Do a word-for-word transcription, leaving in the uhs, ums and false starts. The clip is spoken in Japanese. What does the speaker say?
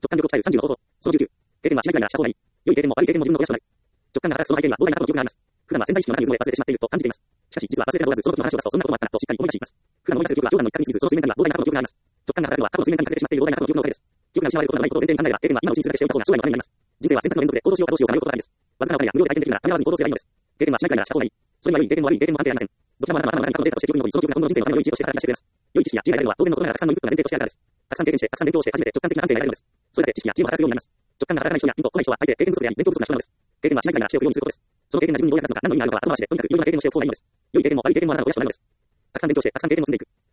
直感力を鍛えるさんじゅうの方法。そのじゅうきゅう。経験はしないくらいならした方がいい。良い経験も悪い経験も自分の肥やしとなる。直感が働くその背景には膨大な過去の記憶があります。普段は潜在意識の中に渦を忘れてしまっていると感じています。しかし、実は忘れておらず、その時の話を出すとそんなこともあったなとしっかり思い出しています。普段思い出す記憶は氷山の一角に過ぎず、その水面下には膨大な過去の記憶があります。直感が働くのは過去の水面下に隠れてしまっている膨大な過去の記憶のおかげです。記憶が失われることのないことを前提に考えれば、経験は今のうちに数だけしておいた方が将来のためになります。人生は選択の連続で行動しようかどうしようか迷うことがあるんです。わずかなお金や無料で体験できるならためらわずに行動すればいいのです。経験はしないくらいならした方がいい。それには良い経験も悪い経験も関係ありません。どちらもあなたの頭の中に過去のデータとして記憶に残り、その記憶が今後の人生のための良い知恵として働き出してくれます。良い知識や知恵が得られるのは当然のことながらたくさんのインプットが前提としてあるからです。たくさん経験して、たくさん勉強して初めて直感的な感性が得られるのです。それだけ知識や知恵も働くようになります。直感が働かない人やピンとこない人は相手経験不足であり勉強不足な人なのです。経験はしないくらいならしておくようにすることです。その経験が自分にどう役立つのか何の意味があるのか後回しでとにかくいろいろな経験をしておく方がいいのです。良い経験も悪い経験もあなたの肥やしとなるのです。たくさん勉強して、たくさん経験を積んでいく。